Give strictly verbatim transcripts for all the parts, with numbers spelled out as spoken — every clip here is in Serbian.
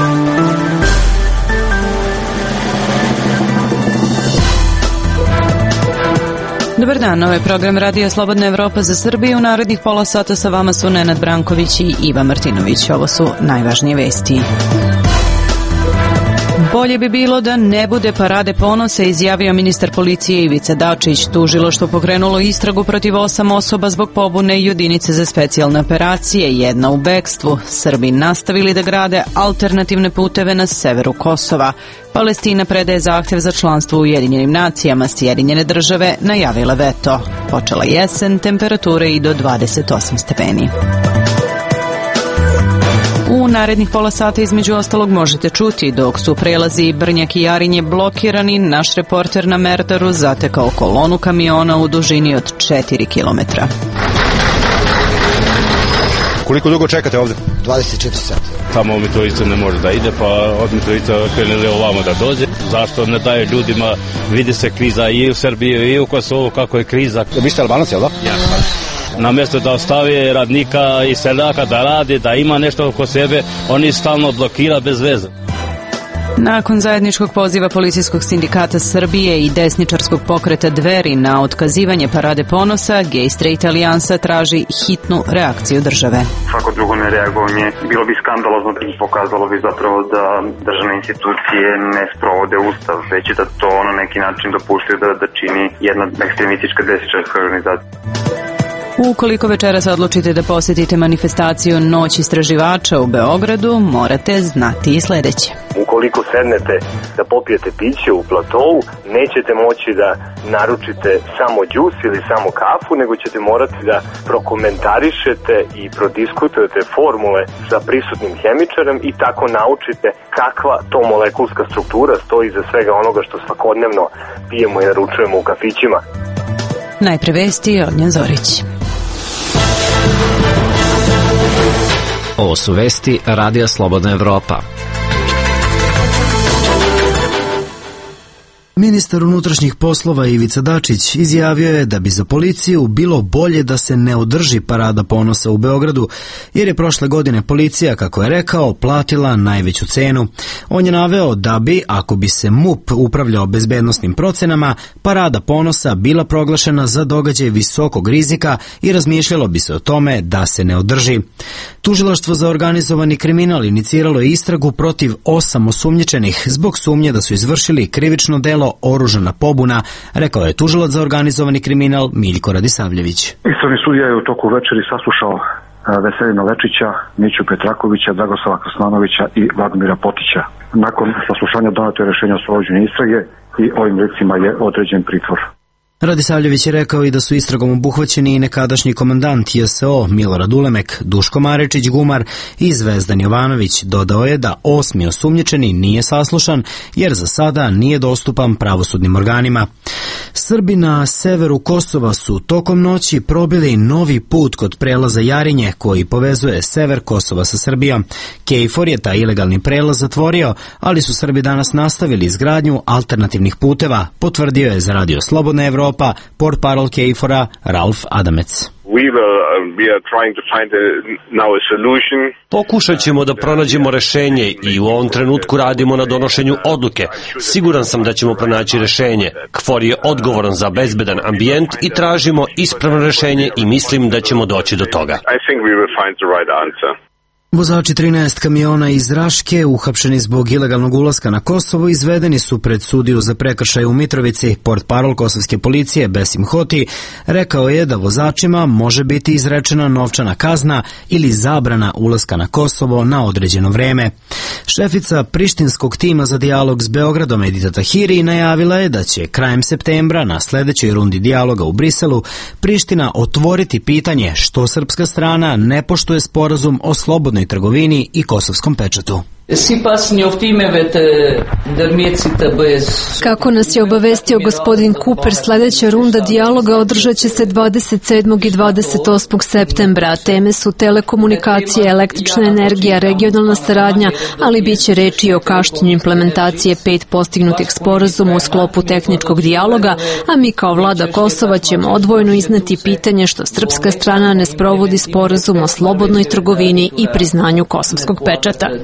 Dobar dan, ovo je program Radija Slobodna Evropa za Srbiju. U narednih pola sata sa vama su Nenad Branković i Iva Martinović. Ovo su najvažnije vesti. Bolje bi bilo da ne bude parade ponosa, izjavio ministar policije Ivica Dačić. Tužilaštvo pokrenulo istragu protiv osam osoba zbog pobune jedinice za specijalne operacije, jedna u bekstvu. Srbi nastavili da grade alternativne puteve na severu Kosova. Palestina predaje zahtev za članstvo u Ujedinjenim nacijama, Sjedinjene države najavile veto. Počela jesen, temperature i do dvadeset osam stepeni. U narednih pola sata između ostalog možete čuti dok su prelazi Brnjak i Jarinje blokirani, naš reporter na Merdaru zatekao kolonu kamiona u dužini od četiri kilometra. Koliko dugo čekate ovde? dvadeset četiri sata. Tamo Mitrovica ne može da ide, pa od Mitrovica krenuli ovamo da dođe. Zašto ne daje ljudima, vidi se kriza i u Srbiji i u Kosovu, kako je kriza. Vi ste Albanac, jel da? Ja. Na mjesto da ostavi radnika i seljaka da radi, da ima nešto oko sebe, oni stalno blokira bez veze. Nakon zajedničkog poziva Policijskog sindikata Srbije i desničarskog pokreta Dveri na otkazivanje parade ponosa, Gay Straight Alijansa traži hitnu reakciju države. Svako drugo nereagovanje bilo bi skandalozno i pokazalo bi zapravo da državne institucije ne sprovode ustav, već da to na neki način dopuštaju da, da čini jedna ekstremistička desničarska organizacija. Ukoliko večeras odlučite da posjetite manifestaciju Noć istraživača u Beogradu, morate znati i sledeće. Ukoliko sednete da popijete piće u platovu, nećete moći da naručite samo džus ili samo kafu, nego ćete morati da prokomentarišete i prodiskutujete formule sa prisutnim hemičarem i tako naučite kakva to molekulska struktura stoji iza svega onoga što svakodnevno pijemo i naručujemo u kafićima. Najpre vesti, Ognjen Zorić. Ovo su vesti Radija Slobodna Evropa. Ministar unutrašnjih poslova Ivica Dačić izjavio je da bi za policiju bilo bolje da se ne održi parada ponosa u Beogradu, jer je prošle godine policija, kako je rekao, platila najveću cenu. On je naveo da bi, ako bi se M U P upravljao bezbednosnim procenama, parada ponosa bila proglašena za događaj visokog rizika i razmišljalo bi se o tome da se ne održi. Tužilaštvo za organizovani kriminal iniciralo je istragu protiv osam osumnjičenih zbog sumnje da su izvršili krivično delo oružana pobuna, rekao je tužilac za organizovani kriminal Miljko Radisavljević. Istražni sudija je u toku večeri saslušao Veselina Lečića, Miću Petrakovića, Dragoslava Krasmanovića i Vladimira Potića. Nakon saslušanja doneto je rešenje o sprovođenju istrage i ovim licima je određen pritvor. Radisavljević je rekao i da su istragom obuhvaćeni i nekadašnji komandant J S O Milorad Ulemek, Duško Marečić Gumar i Zvezdan Jovanović. Dodao je da osmi osumnjičeni nije saslušan jer za sada nije dostupan pravosudnim organima. Srbi na severu Kosova su tokom noći probili novi put kod prelaza Jarinje koji povezuje sever Kosova sa Srbijom. KFOR je taj ilegalni prelaz zatvorio, ali su Srbi danas nastavili izgradnju alternativnih puteva, potvrdio je za Radio Slobodna Evropa portparol KFOR-a Ralf Adamec. Pokušat ćemo da pronađemo rešenje i u ovom trenutku radimo na donošenju odluke. Siguran sam da ćemo pronaći rešenje. KFOR je odgovoran za bezbedan ambijent i tražimo ispravno rešenje i mislim da ćemo doći do toga. Vozači trinaest kamiona iz Raške, uhapšeni zbog ilegalnog ulaska na Kosovo, izvedeni su pred sudiju za prekršaje u Mitrovici. Portparol kosovske policije Besim Hoti rekao je da vozačima može biti izrečena novčana kazna ili zabrana ulaska na Kosovo na određeno vreme. Šefica prištinskog tima za dijalog s Beogradom Edita Tahiri najavila je da će krajem septembra na sledećoj rundi dijaloga u Briselu Priština otvoriti pitanje što srpska strana ne poštuje sporazum o slobodnoj trgovini i kosovskom pečatu. Kako nas je obavestio gospodin Cooper, sledeća runda dijaloga održat će se dvadeset sedmog i dvadeset osmog septembra. Teme su telekomunikacije, električna energija, regionalna saradnja, ali bit će reči o kašnjenju implementacije pet postignutih sporazuma u sklopu tehničkog dijaloga, a mi kao vlada Kosova ćemo odvojeno izneti pitanje što srpska strana ne sprovodi sporazum o slobodnoj trgovini i priznanju kosovskog pečata.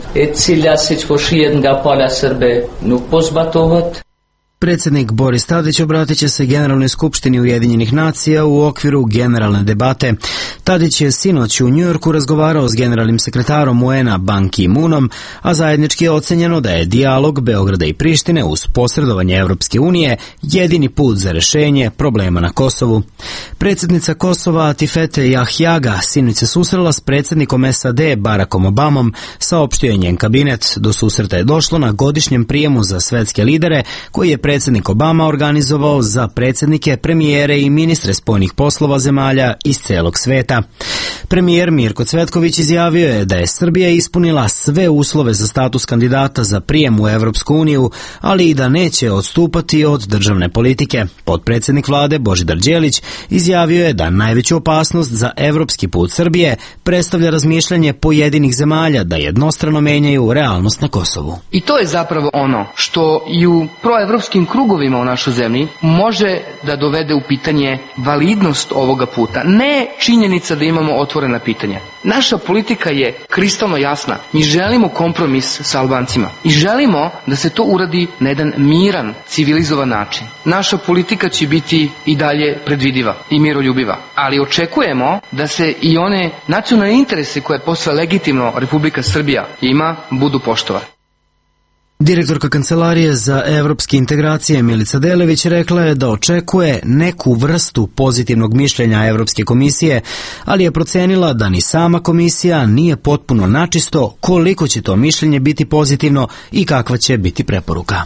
széles poshijednga pala Srbe nuk po zbatovat. Predsjednik Boris Tadić obratit će se Generalnoj skupštini Ujedinjenih nacija u okviru generalne debate. Tadić je sinoć u Njujorku razgovarao s generalnim sekretarom U N-a Ban Ki-moonom, a zajednički je ocenjeno da je dijalog Beograda i Prištine uz posredovanje Evropske unije jedini put za rešenje problema na Kosovu. Predsjednica Kosova Atifete Jahjaga sinoć se susrela s predsjednikom S A D Barackom Obamom, saopštio je njen kabinet. Do susreta je došlo na godišnjem prijemu za svetske lidere koji je predsjednik Obama organizovao za predsjednike, premijere i ministre spoljnih poslova zemalja iz celog sveta. Premijer Mirko Cvetković izjavio je da je Srbija ispunila sve uslove za status kandidata za prijem u Evropsku uniju, ali i da neće odstupati od državne politike. Potpredsjednik vlade Božidar Đelić izjavio je da najveću opasnost za evropski put Srbije predstavlja razmišljanje pojedinih zemalja da jednostrano menjaju realnost na Kosovu. I to je zapravo ono što i u proevropskim krugovima u našoj zemlji može da dovede u pitanje validnost ovoga puta. Ne činjenica da imamo otvorena pitanja. Naša politika je kristalno jasna. Mi želimo kompromis sa Albancima i želimo da se to uradi na jedan miran, civilizovan način. Naša politika će biti i dalje predvidiva i miroljubiva, ali očekujemo da se i one nacionalne interese koje posle legitimno Republika Srbija ima budu poštovane. Direktorka Kancelarije za evropske integracije Milica Delević rekla je da očekuje neku vrstu pozitivnog mišljenja Evropske komisije, ali je procenila da ni sama komisija nije potpuno načisto koliko će to mišljenje biti pozitivno i kakva će biti preporuka.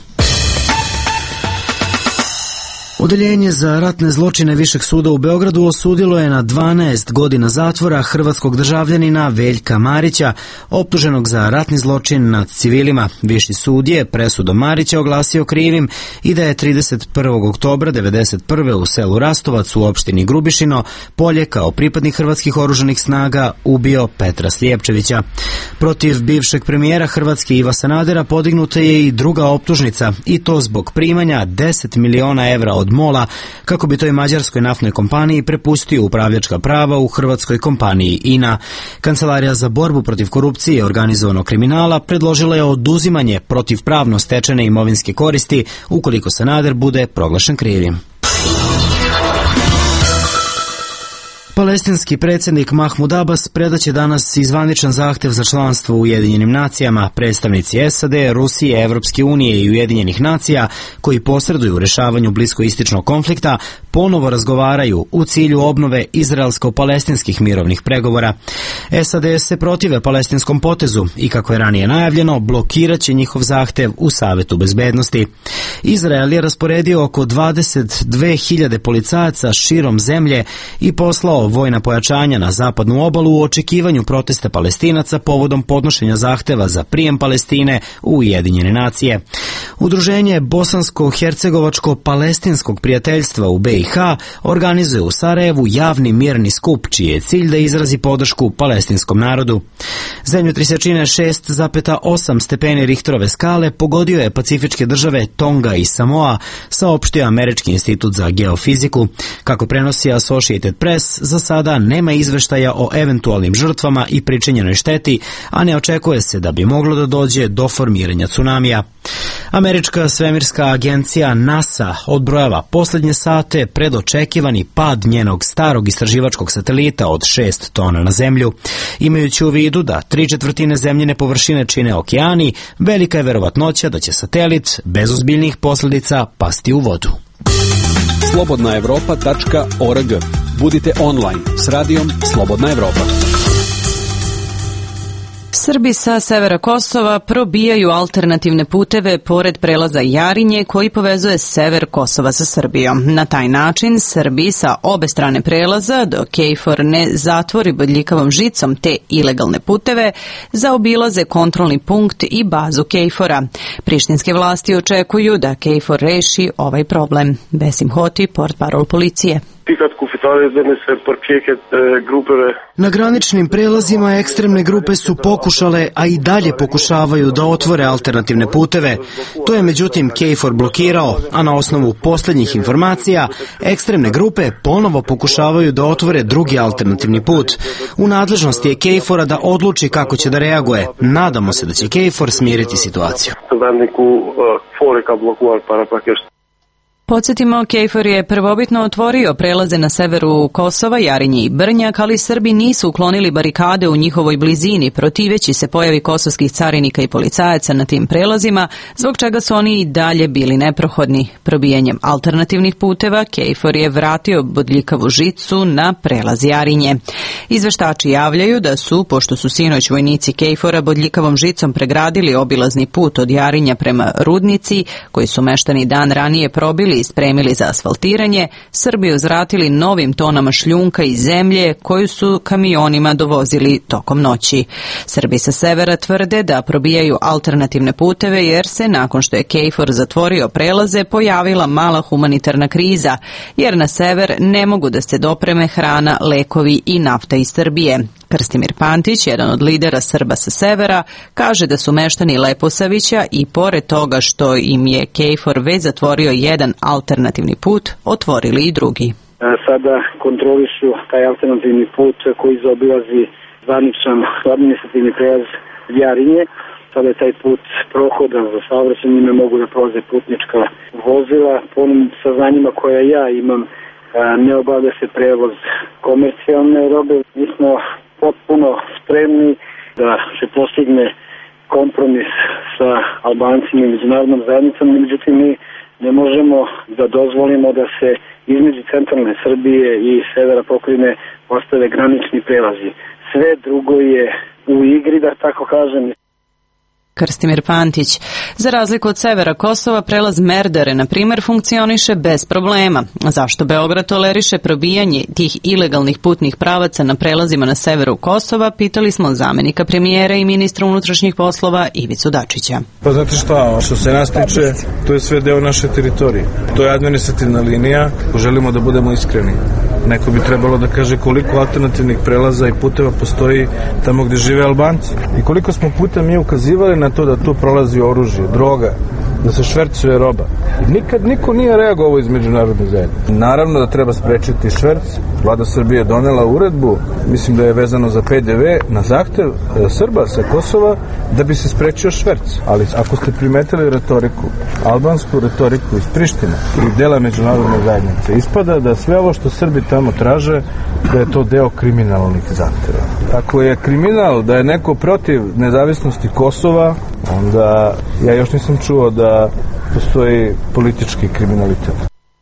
Odeljenje za ratne zločine Višeg suda u Beogradu osudilo je na dvanaest godina zatvora hrvatskog državljanina Veljka Marića, optuženog za ratni zločin nad civilima. Viši sud je presudom Marića oglasio krivim i da je trideset prvog oktobra devedeset prve u selu Rastovac u opštini Grubišino Polje kao pripadnik hrvatskih oružanih snaga ubio Petra Slijepčevića. Protiv bivšeg premijera Hrvatske Iva Sanadera podignuta je i druga optužnica, i to zbog primanja deset miliona evra od MOL-a kako bi toj mađarskoj naftnoj kompaniji prepustio upravljačka prava u hrvatskoj kompaniji I N A. Kancelarija za borbu protiv korupcije i organizovanog kriminala predložila je oduzimanje protivpravno stečene imovinske koristi ukoliko Sanader bude proglašen krivim. Palestinski predsjednik Mahmud Abbas predaće danas izvaničan zahtev za članstvo u Ujedinjenim nacijama. Predstavnici S A D, Rusije, Evropske unije i Ujedinjenih nacija koji posreduju u rešavanju bliskoistočnog konflikta ponovo razgovaraju u cilju obnove izraelsko-palestinskih mirovnih pregovora. S A D se protive palestinskom potezu i, kako je ranije najavljeno, blokirat će njihov zahtev u Savetu bezbednosti. Izrael je rasporedio oko dvadeset dve hiljade policajaca širom zemlje i poslao vojna pojačanja na zapadnu obalu u očekivanju protesta Palestinaca povodom podnošenja zahteva za prijem Palestine u Ujedinjene nacije. Udruženje Bosansko-Hercegovačko-Palestinskog prijateljstva u B i H organizuje u Sarajevu javni mirni skup čiji je cilj da izrazi podršku palestinskom narodu. Zemljotres jačine šest zarez osam stepeni Richterove skale pogodio je pacifičke države Tonga i Samoa, saopštio Američki institut za geofiziku. Kako prenosi Associated Press, za sada nema izveštaja o eventualnim žrtvama i pričinjenoj šteti, a ne očekuje se da bi moglo da dođe do formiranja tsunamija. Američka svemirska agencija NASA odbrojava posljednje sate pred očekivani pad njenog starog istraživačkog satelita od šest tona na zemlju. Imajući u vidu da tri četvrtine zemljine površine čine okeani, velika je verovatnoća da će satelit bez ozbiljnih posljedica pasti u vodu. slobodna evropa tačka org. Budite online s radijom Slobodna Evropa. Srbi sa severa Kosova probijaju alternativne puteve pored prelaza Jarinje koji povezuje sever Kosova sa Srbijom. Na taj način Srbi sa obe strane prelaza, dok KFOR ne zatvori bodljikavom žicom te ilegalne puteve, zaobilaze kontrolni punkt i bazu KFOR-a. Prištinske vlasti očekuju da KFOR reši ovaj problem. Besim Hoti, portparol policije. Na graničnim prelazima ekstremne grupe su pokušale, a i dalje pokušavaju da otvore alternativne puteve. To je međutim KFOR blokirao, a na osnovu posljednjih informacija ekstremne grupe ponovo pokušavaju da otvore drugi alternativni put. U nadležnosti je KFOR-a da odluči kako će da reaguje. Nadamo se da će KFOR smiriti situaciju. Podsjetimo, KFOR je prvobitno otvorio prelaze na severu Kosova, Jarinje i Brnjak, ali Srbi nisu uklonili barikade u njihovoj blizini, protiveći se pojavi kosovskih carinika i policajaca na tim prelazima, zbog čega su oni i dalje bili neprohodni. Probijanjem alternativnih puteva, KFOR je vratio bodljikavu žicu na prelaz Jarinje. Izveštači javljaju da su, pošto su sinoć vojnici KFOR-a bodljikavom žicom pregradili obilazni put od Jarinja prema Rudnici, koji su meštani dan ranije probili i spremili za asfaltiranje, Srbi uzvratili novim tonama šljunka i zemlje koju su kamionima dovozili tokom noći. Srbi sa severa tvrde da probijaju alternativne puteve jer se nakon što je KFOR zatvorio prelaze pojavila mala humanitarna kriza, jer na sever ne mogu da se dopreme hrana, lekovi i nafta iz Srbije. Krstimir Pantić, jedan od lidera Srba sa severa, kaže da su meštani Leposavića i pored toga što im je KFOR već zatvorio jedan alternativni put, otvorili i drugi. Sada kontrolišu taj alternativni put koji zaobilazi zvaničan administrativni prelaz Jarinje. Sada je taj put prohodan za saobraćaj, njime mogu da prolaze putnička vozila. Po onim saznanjima koja ja imam, ne obavlja se prevoz komercijalne robe. Mi smo potpuno spremni da se postigne kompromis sa Albancima i međunarodnom zajednicom, međutim mi ne možemo da dozvolimo da se između centralne Srbije i severa pokrajine ostave granični prelazi. Sve drugo je u igri, da tako kažem. Krstimir Pantić. Za razliku od severa Kosova, prelaz Merdare, na primjer, funkcioniše bez problema. Zašto Beograd toleriše probijanje tih ilegalnih putnih pravaca na prelazima na severu Kosova, pitali smo zamenika premijera i ministra unutrašnjih poslova Ivicu Dačića. Pa znate šta, što se nas tiče, to je sve deo naše teritorije. To je administrativna linija, želimo da budemo iskreni. Neko bi trebalo da kaže koliko alternativnih prelaza i puteva postoji tamo gdje žive Albanci. I koliko smo puta mi ukazivali na to da tu prolazi oružje, droga, da se švercuje roba. I nikad niko nije reagovao iz međunarodne zajednice. Naravno da treba sprečiti šverc. Vlada Srbije je donela uredbu, mislim da je vezano za P D V, na zahtev Srba sa Kosova da bi se sprečio šverc. Ali ako ste primetili retoriku, albansku retoriku iz Prištine i dela međunarodne zajednice, ispada da sve ovo što Srbi tamo traže, da je to deo kriminalnih zahteva. Ako je kriminal da je neko protiv nezavisnosti Kosova, onda ja još nisam čuo da postoji politički kriminalitet.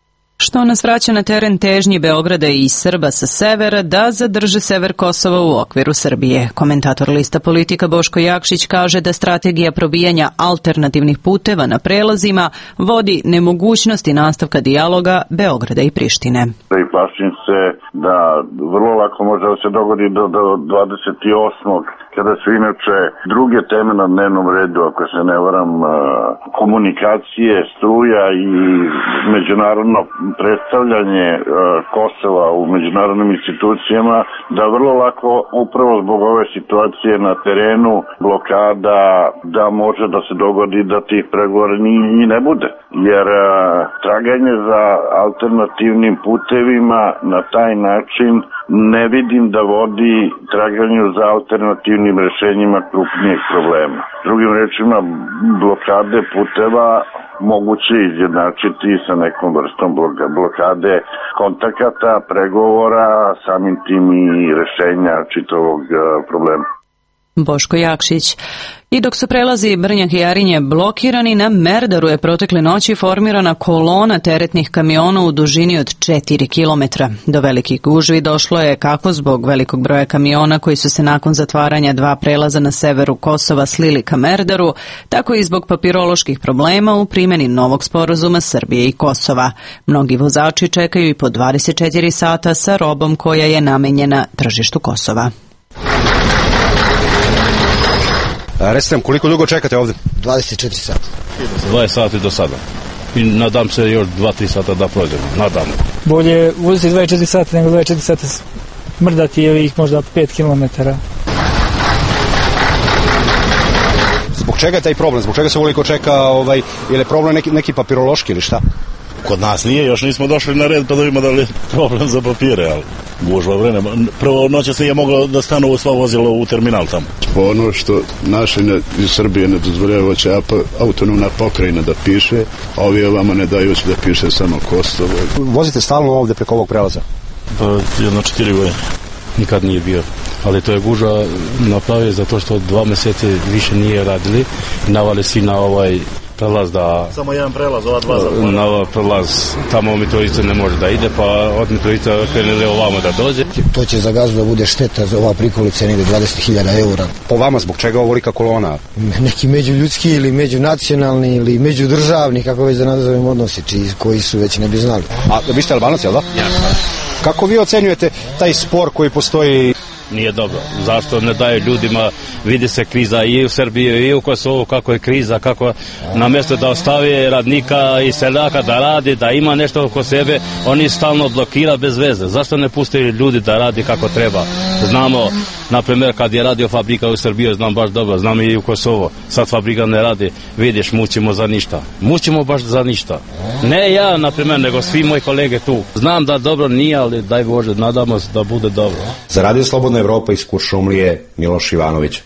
Što nas vraća na teren težnji Beograda i Srba sa severa da zadrže sever Kosova u okviru Srbije. Komentator lista Politika Boško Jakšić kaže da strategija probijanja alternativnih puteva na prelazima vodi nemogućnosti nastavka dijaloga Beograda i Prištine. I plašim se da vrlo lako može da se dogodi do, do dvadeset osmog kada su inače druge teme na dnevnom redu, ako se ne varam, komunikacije, struja i međunarodno predstavljanje Kosova u međunarodnim institucijama, da vrlo lako upravo zbog ove situacije na terenu, blokada, da može da se dogodi da tih pregovora ni, ni ne bude. Jer traganje za alternativnim putevima na taj način ne vidim da vodi traganju za alternativnim rešenjima krupnijeg problema. Drugim rečima, blokade puteva moguće izjednačiti sa nekom vrstom blokade kontakata, pregovora, samim tim i rešenja čitavog problema. Boško Jakšić. I dok su prelazi Brnjak i Jarinje blokirani, na Merdaru je protekle noći formirana kolona teretnih kamiona u dužini od četiri kilometra. Do velikih gužvi došlo je kako zbog velikog broja kamiona koji su se nakon zatvaranja dva prelaza na severu Kosova slili ka Merdaru, tako i zbog papiroloških problema u primjeni novog sporazuma Srbije i Kosova. Mnogi vozači čekaju i po dvadeset četiri sata sa robom koja je namenjena tržištu Kosova. Recite nam, koliko dugo čekate ovdje? dvadeset četiri sata. dvadeset sati do sada. i nadam se još dva tri sata da prođemo, nadam. Bolje voziti dvadeset četiri sata nego dvadeset četiri sata mrdati ovih možda pet kilometara. Zbog čega je taj problem? Zbog čega se ovoliko čeka? Ovaj, je li problem neki, neki papirološki ili šta? Kod nas nije, još nismo došli na red pa da vidimo da li je problem za papire, ali gužva vremena. Prvo noće se je moglo da stanu sva vozila u terminal tamo. Ono što naše ne, iz Srbije ne dozvoljava će autonomna pokrajina da piše, a ovi ovamo ne daju da piše samo Kosovo. Vozite stalno ovde preko ovog prelaza? Pa jedno četiri godine. Nikad nije bio. Ali to je gužva napravio zato što dva mesece više nije radili. Navali svi na ovaj prelaz da... Samo jedan prelaz, ova dva zatvora. Na ovaj prelaz, tamo Mitrovica ne može da ide, pa od Mitrovica krenuli ovamo da dođe. To će za gazdu da bude šteta, za ova prikolica negde dvadeset hiljada eura. Po vama, zbog čega ovolika kolona? Neki međuljudski ili međunacionalni ili međudržavni, kako već da nazovemo odnosi, čiji, koji su već ne bi znali. A vi ste Albanac, jel da? Ja. Kako vi ocenjujete taj spor koji postoji? Nije dobro. Zašto ne daje ljudima, vidi se kriza i u Srbiji i u Kosovu, kako je kriza, kako na mjesto da ostave radnika i seljaka da radi, da ima nešto oko sebe, oni stalno blokira bez veze. Zašto ne puste ljudi da radi kako treba? Znamo, na primjer, kad je radio fabrika u Srbiji, znam baš dobro, znam i u Kosovo, sad fabrika ne radi, vidiš, mučimo za ništa. Mučimo baš za ništa. Ne ja, na primjer, nego svi moji kolege tu. Znam da dobro nije, ali daj Bože, nadamo se da bude dobro. Za Radio Slobodna Evropa iz Kuršumlije, Miloš Ivanović.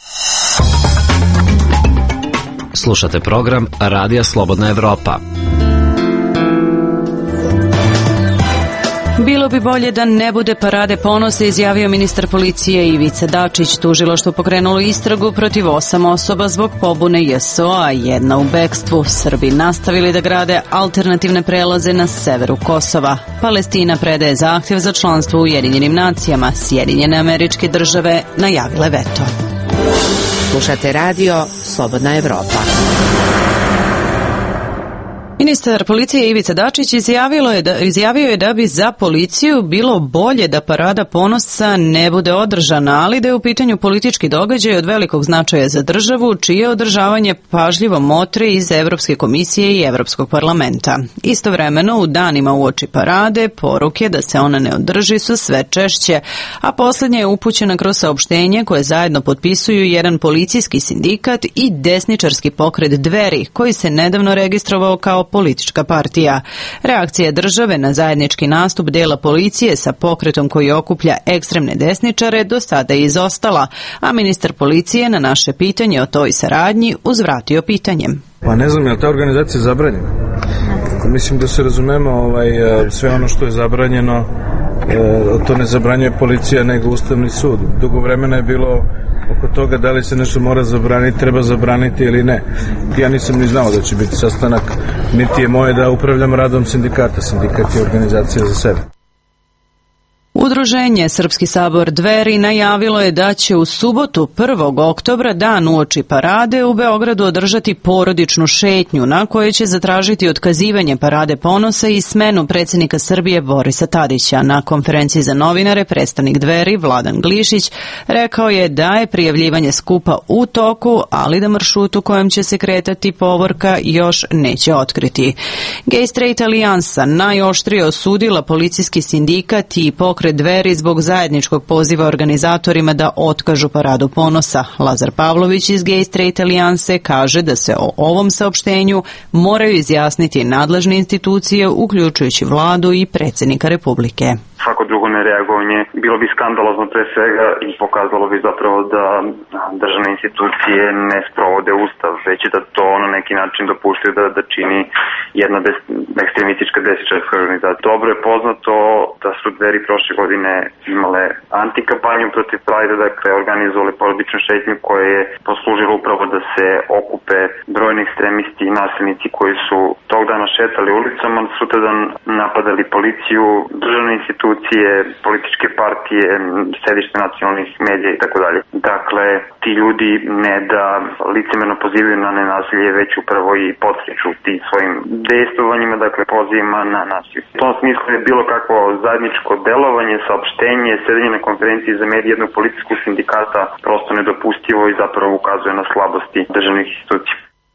Slušate program Radija Slobodna Evropa. Bilo bi bolje da ne bude parade ponosa, izjavio ministar policije Ivica Dačić. Tužilaštvo pokrenulo istragu protiv osam osoba zbog pobune J S O A, jedna u bekstvu. Srbi nastavili da grade alternativne prelaze na severu Kosova. Palestina predaje zahtjev za članstvo u Ujedinjenim nacijama. Sjedinjene Američke Države najavile veto. Slušate radio Slobodna Evropa. Ministar policije Ivica Dačić izjavio je, da, izjavio je da bi za policiju bilo bolje da parada ponosa ne bude održana, ali da je u pitanju politički događaj od velikog značaja za državu, čije održavanje pažljivo motre iz Evropske komisije i Evropskog parlamenta. Istovremeno, u danima uoči parade, poruke da se ona ne održi su sve češće, a posljednja je upućena kroz saopštenje koje zajedno potpisuju jedan policijski sindikat i desničarski pokret Dveri, koji se nedavno registrovao kao politička partija. Reakcija države na zajednički nastup dela policije sa pokretom koji okuplja ekstremne desničare do sada je izostala, a ministar policije na naše pitanje o toj saradnji uzvratio pitanjem. Pa ne znam, je li ta organizacija zabranjena? Mislim da se razumemo, ovaj, sve ono što je zabranjeno, to ne zabranjuje policija nego Ustavni sud. Dugo vremena je bilo oko toga da li se nešto mora zabraniti, treba zabraniti ili ne. Ja nisam ni znao da će biti sastanak, niti je moje da upravljam radom sindikata. Sindikat je organizacija za sebe. Udruženje Srpski sabor Dveri najavilo je da će u subotu prvog oktobra, dan uoči parade, u Beogradu održati porodičnu šetnju na kojoj će zatražiti otkazivanje parade ponosa i smenu predsjednika Srbije Borisa Tadića. Na konferenciji za novinare predstavnik Dveri Vladan Glišić rekao je da je prijavljivanje skupa u toku, ali da maršrut u kojem će se kretati povorka još neće otkriti. Gay Straight Alijansa najoštrije osudila policijski sindikat i pokret Dveri zbog zajedničkog poziva organizatorima da otkažu paradu ponosa. Lazar Pavlović iz Gay Straight Alijanse kaže da se o ovom saopštenju moraju izjasniti nadležne institucije, uključujući vladu i predsjednika Republike. Svako drugo nereagovanje bilo bi skandalozno pre svega i pokazalo bi zapravo da državne institucije ne sprovode ustav, već da to na neki način dopuštaju da, da čini jedna des, ekstremistička desničarska organizacija. Dobro je poznato da su Dveri prošle godine imale antikampanju protiv Prajda, dakle organizovali porodičnu šetnju koja je poslužila upravo da se okupe brojni ekstremisti i nasilnici koji su tog dana šetali ulicama, sutradan napadali policiju, državne institucije, političke partije, sedište nacionalnih medija i tako dalje. Dakle, ti ljudi ne da licemerno pozivaju na nenasilje, već upravo i podsjeću ti svojim dejstvovanjima, dakle pozivima na nasilje. U tom smislu je bilo kakvo zajedničko delovanje, saopštenje, sedenje na konferenciji za medije jednog policijskog sindikata prosto nedopustivo i zapravo ukazuje na slabosti državnih institucija.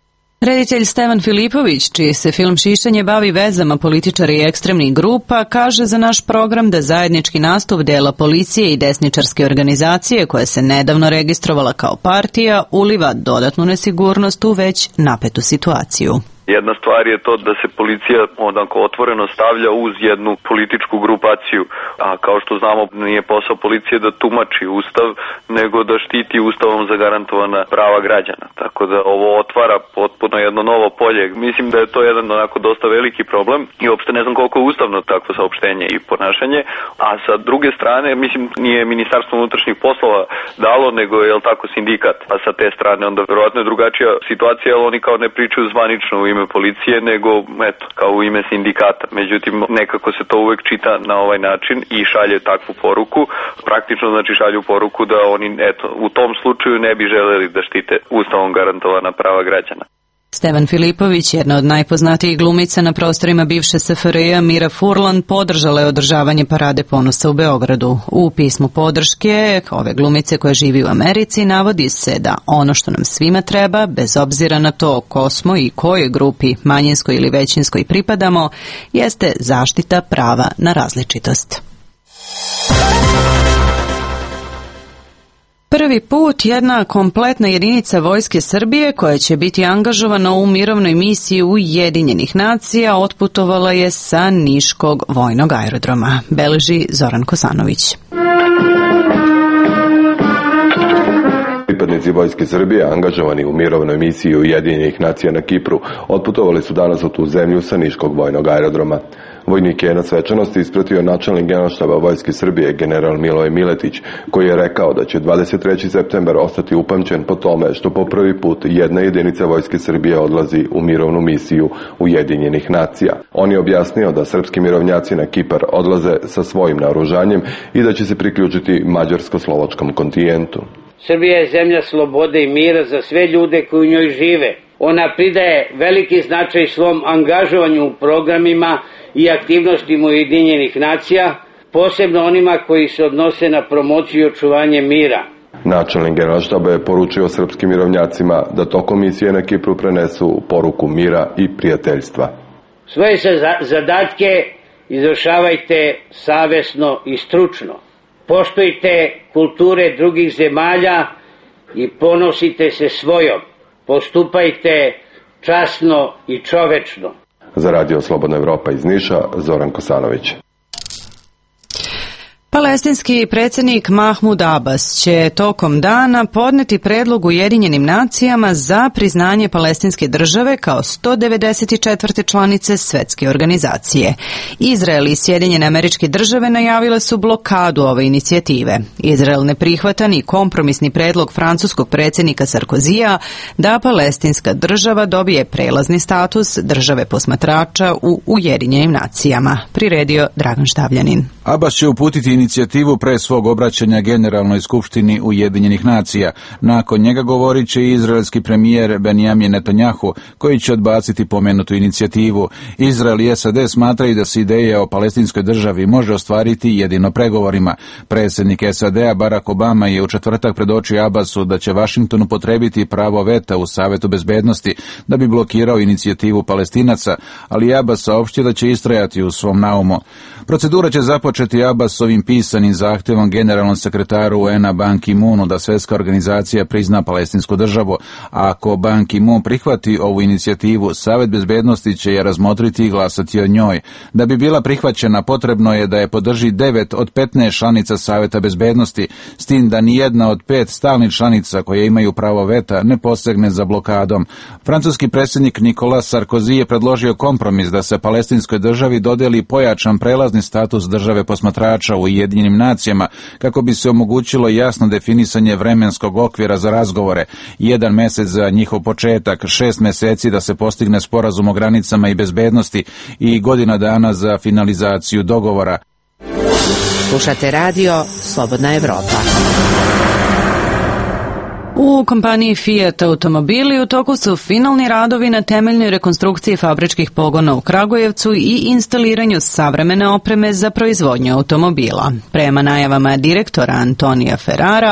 Reditelj Stevan Filipović, čiji se film Šišanje bavi vezama političara i ekstremnih grupa, kaže za naš program da zajednički nastup dela policije i desničarske organizacije, koja se nedavno registrovala kao partija, uliva dodatnu nesigurnost u već napetu situaciju. Jedna stvar je to da se policija onako otvoreno stavlja uz jednu političku grupaciju, a kao što znamo nije posao policije da tumači ustav, nego da štiti ustavom zagarantovana prava građana. Tako da ovo otvara potpuno jedno novo polje. Mislim da je to jedan onako dosta veliki problem i uopšte ne znam koliko je ustavno takvo saopštenje i ponašanje, a sa druge strane mislim nije Ministarstvo unutrašnjih poslova dalo, nego je tako sindikat, a sa te strane onda verovatno je drugačija situacija, jer oni kao ne pričaju zvanično u ime policije, nego eto, kao u ime sindikata. Međutim, nekako se to uvek čita na ovaj način i šalje takvu poruku. Praktično znači šalju poruku da oni eto, u tom slučaju ne bi želeli da štite ustavom garantovana prava građana. Stevan Filipović, jedna od najpoznatijih glumica na prostorima bivše S F R J, Mira Furlan, podržala je održavanje Parade ponosa u Beogradu. U pismu podrške ove glumice koja živi u Americi navodi se da ono što nam svima treba, bez obzira na to ko smo i kojoj grupi, manjinskoj ili većinskoj pripadamo, jeste zaštita prava na različitost. Prvi put jedna kompletna jedinica Vojske Srbije koja će biti angažovana u mirovnoj misiji Ujedinjenih nacija otputovala je sa Niškog vojnog aerodroma, beleži Zoran Kosanović. Pripadnici Vojske Srbije, angažovani u mirovnoj misiji Ujedinjenih nacija na Kipru, otputovali su danas u tu zemlju sa Niškog vojnog aerodroma. Vojnik je na svečanosti ispratio načelnik Generalštaba Vojske Srbije, general Miloje Miletić, koji je rekao da će dvadeset treći septembar ostati upamćen po tome što po prvi put jedna jedinica Vojske Srbije odlazi u mirovnu misiju Ujedinjenih nacija. On je objasnio da srpski mirovnjaci na Kipar odlaze sa svojim naoružanjem i da će se priključiti mađarsko-slovačkom kontingentu. Srbija je zemlja slobode i mira za sve ljude koji u njoj žive. Ona pridaje veliki značaj svom angažovanju u programima i aktivnostima Ujedinjenih nacija, posebno onima koji se odnose na promociju i očuvanje mira. Načelnik Generalštaba je poručio srpskim mirovnjacima da tokom misije na Kipru prenesu poruku mira i prijateljstva. Svoje zadatke izvršavajte savesno i stručno. Poštujte kulture drugih zemalja i ponosite se svojom. Postupajte časno i čovečno. Za Radio Slobodna Evropa iz Niša, Zoran Kosanović. Palestinski predsjednik Mahmud Abbas će tokom dana podneti predlog Ujedinjenim nacijama za priznanje palestinske države kao sto devedeset četvrte članice svetske organizacije. Izrael i Sjedinjene Američke Države najavile su blokadu ove inicijative. Izrael ne prihvata ni kompromisni predlog francuskog predsjednika Sarkozija da palestinska država dobije prelazni status države posmatrača u Ujedinjenim nacijama. Priredio Dragan Štavljanin. Abbas će uputiti inicijativu pre svog obraćanja Generalnoj skupštini Ujedinjenih nacija. Nakon njega govorit će i izraelski premijer Benjamin Netanjahu, koji će odbaciti pomenutu inicijativu. Izrael i S A D smatraju da se ideja o palestinskoj državi može ostvariti jedino pregovorima. Predsjednik S A D-a Barack Obama je u četvrtak predočio Abbasu da će Vašington upotrebiti pravo veta u Savetu bezbednosti da bi blokirao inicijativu Palestinaca, ali Abbas saopštio da će istrajati u svom naumu. Procedura će započeti Abbasovim pisanim zahtjevom generalnom sekretaru U N-a Ban Ki-moonu da svetska organizacija prizna palestinsku državu, a ako Ban Ki-moon prihvati ovu inicijativu, Savet bezbednosti će je razmotriti i glasati o njoj. Da bi bila prihvaćena, potrebno je da je podrži devet od petnaest članica Saveta bezbednosti, s tim da nijedna od pet stalnih članica koje imaju pravo veta ne posegne za blokadom. Francuski predsjednik Nicolas Sarkozy je predložio kompromis da se palestinskoj državi dodeli pojačan prelazni status države posmatrača u Ujedinjenim nacijama kako bi se omogućilo jasno definisanje vremenskog okvira za razgovore, jedan mesec za njihov početak, šest meseci da se postigne sporazum o granicama i bezbednosti i godina dana za finalizaciju dogovora. Slušate radio Slobodna Evropa. U kompaniji Fiat automobili u toku su finalni radovi na temeljnoj rekonstrukciji fabričkih pogona u Kragujevcu i instaliranju savremene opreme za proizvodnju automobila. Prema najavama direktora Antonija Ferrara,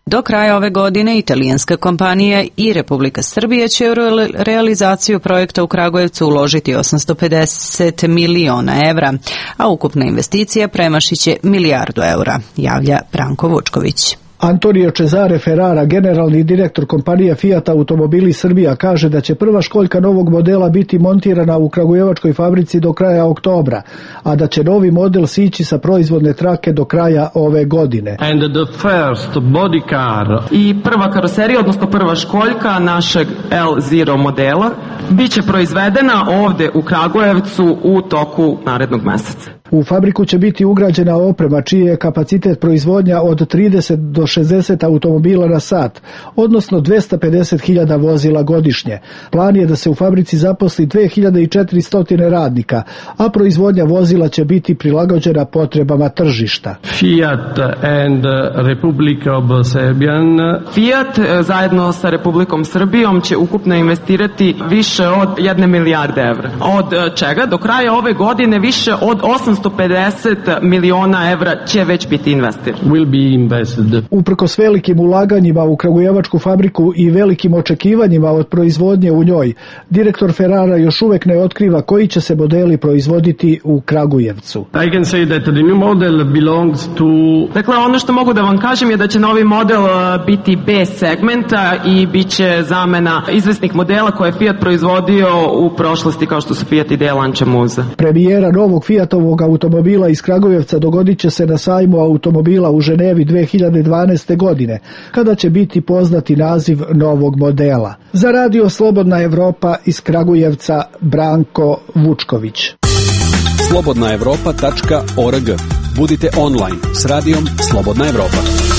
Do kraja ove godine italijanska kompanija i Republika Srbija će u realizaciju projekta u Kragujevcu uložiti osamsto pedeset miliona evra, a ukupna investicija premašit će milijardu eura, javlja Branko Vučković. Antonio Cesare Ferrara, generalni direktor kompanije Fiat Automobili Srbija, kaže da će prva školjka novog modela biti montirana u kragujevačkoj fabrici do kraja oktobra, a da će novi model sići sa proizvodne trake do kraja ove godine. And the first body car. I prva karoserija, odnosno prva školjka našeg L zero modela, bit će proizvedena ovde u Kragujevcu u toku narednog meseca. U fabriku će biti ugrađena oprema čiji je kapacitet proizvodnja od trideset do šezdeset automobila na sat, odnosno dvesta pedeset hiljada vozila godišnje. Plan je da se u fabrici zaposli dve hiljade četiristo radnika, a proizvodnja vozila će biti prilagođena potrebama tržišta. Fiat and Republic of Serbian. Fiat zajedno sa Republikom Srbijom će ukupno investirati više od jedne milijarde evra. Od čega do kraja ove godine više od osamsto pedeset miliona evra će već biti investirano. Will be invested. Uprkos velikim ulaganjima u kragujevačku fabriku i velikim očekivanjima od proizvodnje u njoj, direktor Ferrara još uvek ne otkriva koji će se modeli proizvoditi u Kragujevcu. I can say that the new model belongs to... Dakle, ono što mogu da vam kažem je da će novi model biti B segmenta i bit će zamena izvesnih modela koje je Fiat proizvodio u prošlosti, kao što su Fiat Idea, Lancia, Muza. Premijera novog Fiatovog automobila iz Kragujevca dogodit će se na sajmu automobila u Ženevi dve hiljade dvanaeste. godine, kada će biti poznati naziv novog modela. Za radio Slobodna Evropa iz Kragujevca, Branko Vučković. slobodna evropa tačka org. Budite online s radijom Slobodna Evropa.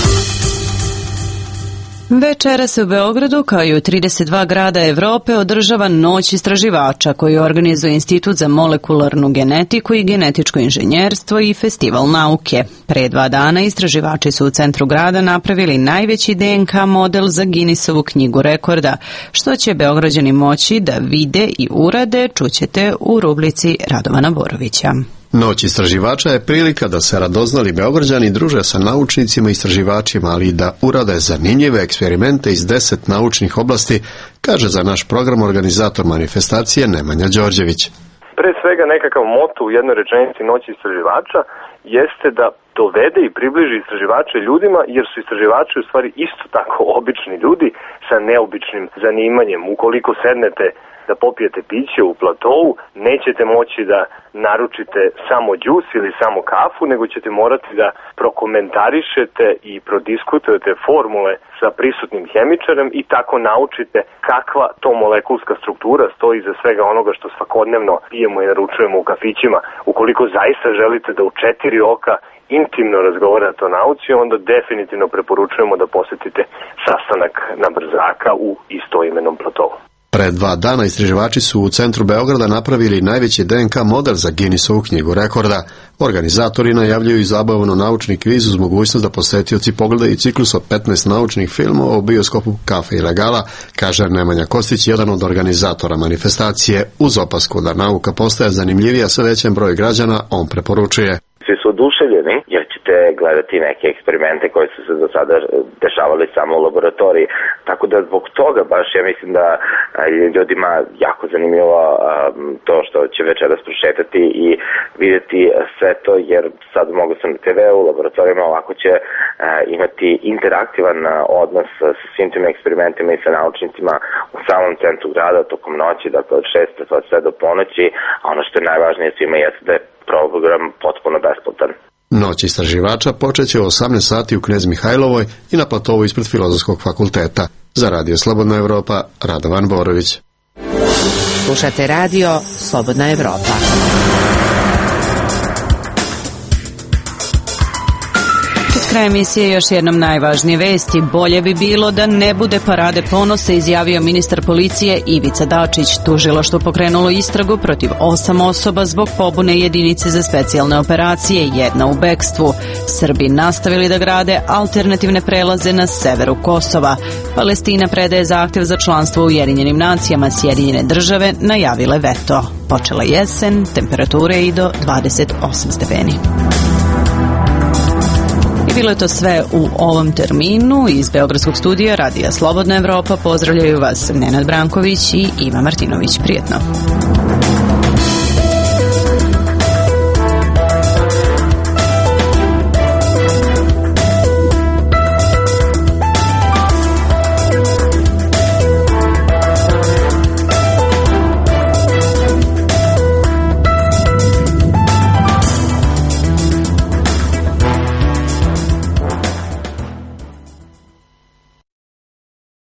Večera se u Beogradu, kao i u trideset dva grada Evrope, održava Noć istraživača koju organizuje Institut za molekularnu genetiku i genetičko inženjerstvo i Festival nauke. Pre dva dana istraživači su u centru grada napravili najveći D N K model za Guinnessovu knjigu rekorda. Što će Beograđani moći da vide i urade, čućete u rubrici Radovana Borovića. Noć istraživača je prilika da se radoznali Beograđani druže sa naučnicima i istraživačima, ali i da urade zanimljive eksperimente iz deset naučnih oblasti, kaže za naš program organizator manifestacije Nemanja Đorđević. Pre svega nekakav moto u jednoj rečenici Noći istraživača jeste da dovede i približi istraživače ljudima, jer su istraživači u stvari isto tako obični ljudi sa neobičnim zanimanjem. Ukoliko sednete da popijete piće u platovu, nećete moći da naručite samo džus ili samo kafu, nego ćete morati da prokomentarišete i prodiskutujete formule sa prisutnim hemičarem i tako naučite kakva to molekulska struktura stoji iza svega onoga što svakodnevno pijemo i naručujemo u kafićima. Ukoliko zaista želite da u četiri oka intimno razgovarate o nauci, onda definitivno preporučujemo da posetite sastanak na Brzaka u istoimenom platovu. Pre dva dana istraživači su u centru Beograda napravili najveći D N K model za Guinnessovu knjigu rekorda. Organizatori najavljuju i zabavno naučni kviz uz mogućnost da posetioci pogledaju ciklus od petnaest naučnih filmova u bioskopu Kafe Ilegala, kaže Nemanja Kostić, jedan od organizatora manifestacije. Uz opasku da nauka postaje zanimljivija sve većem broju građana, on preporučuje. Svi su oduševljeni jer ćete gledati neke eksperimente koji su se do sada dešavali samo u laboratoriji. Tako da zbog toga baš ja mislim da je ljudima jako zanimljivo to što će večeras prošetati i vidjeti sve to, jer sad mogu sam na te ve u laboratorijama, ovako će imati interaktivan odnos sa svim tim eksperimentima i sa naučnicima u samom centru grada tokom noći, dakle od šest pa sve do ponoći, a ono što je najvažnije svima jeste da je program potpuno besplatan. Noć istraživača počeće u osamnaest sati u Knez Mihajlovoj i na platovu ispred Filozofskog fakulteta. Za radio Slobodna Evropa, Radovan Borović. Slušate radio Slobodna Evropa. Kraj emisije još jednom najvažnije vesti. Bolje bi bilo da ne bude parade ponosa, izjavio ministar policije Ivica Dačić. Tužilaštvo pokrenulo istragu protiv osam osoba zbog pobune jedinice za specijalne operacije, jedna u bekstvu. Srbi nastavili da grade alternativne prelaze na severu Kosova. Palestina predaje zahtev za članstvo u Ujedinjenim nacijama, Sjedinjene države najavile veto. Počela jesen, temperature i do dvadeset osam stepeni. bilo je to sve u ovom terminu. Iz Beogradskog studija Radija Slobodna Evropa pozdravljaju vas Nenad Branković i Iva Martinović. Prijetno.